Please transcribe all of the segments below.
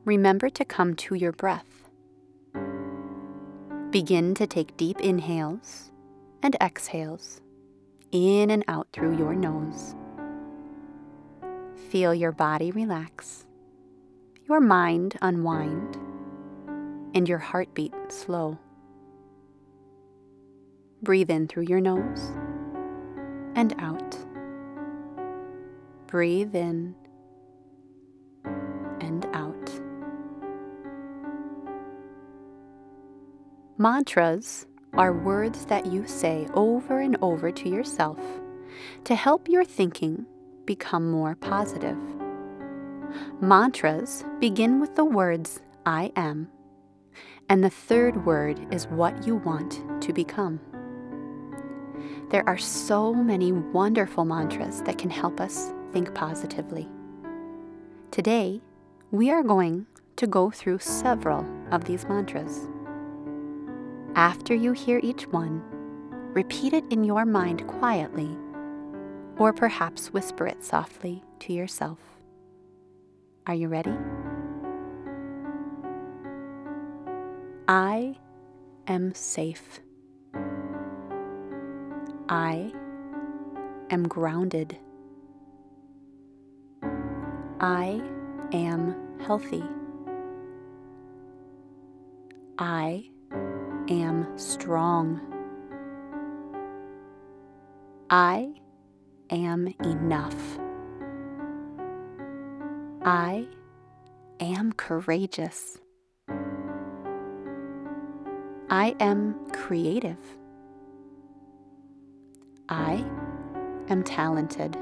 remember to come to your breath. Begin to take deep inhales and exhales, in and out through your nose. Feel your body relax, your mind unwind, and your heartbeat slow. Breathe in through your nose and out. Breathe in and out. Mantras are words that you say over and over to yourself to help your thinking become more positive. Mantras begin with the words I am, and the third word is what you want to become. There are so many wonderful mantras that can help us think positively. Today, we are going to go through several of these mantras. After you hear each one, repeat it in your mind quietly, or perhaps whisper it softly to yourself. Are you ready? I am safe. I am grounded. I am healthy. I am strong. I am enough. I am courageous. I am creative. I am talented.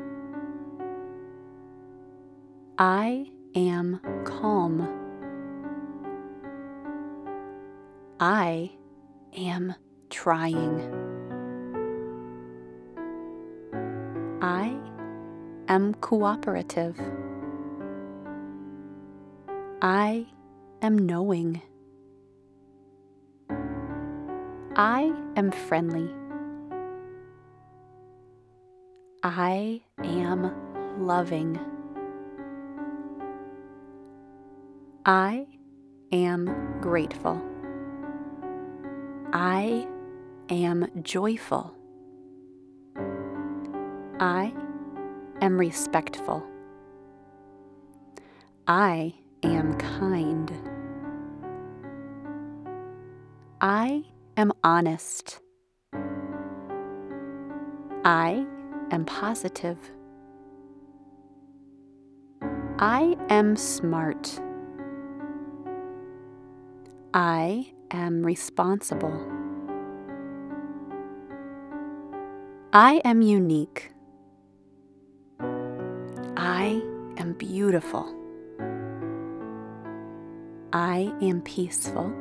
I am calm. I am trying. I am cooperative. I am knowing. I am friendly. I am loving. I am grateful. I am joyful. I am respectful. I am kind. I am honest. I am positive. I am smart. I am responsible. I am unique. I am beautiful. I am peaceful.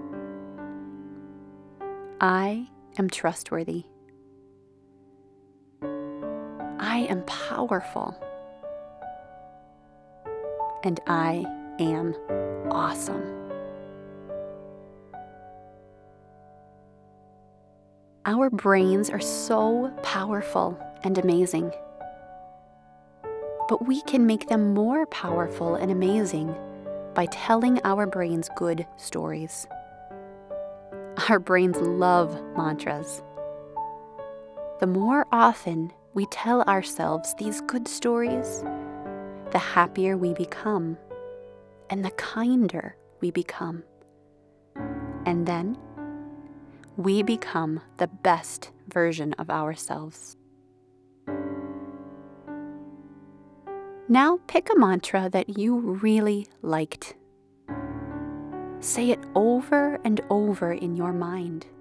I am trustworthy. I am powerful. And I am awesome. Our brains are so powerful and amazing. But we can make them more powerful and amazing by telling our brains good stories. Our brains love mantras. The more often we tell ourselves these good stories, the happier we become, and the kinder we become. And then we become the best version of ourselves. Now pick a mantra that you really liked. Say it over and over in your mind.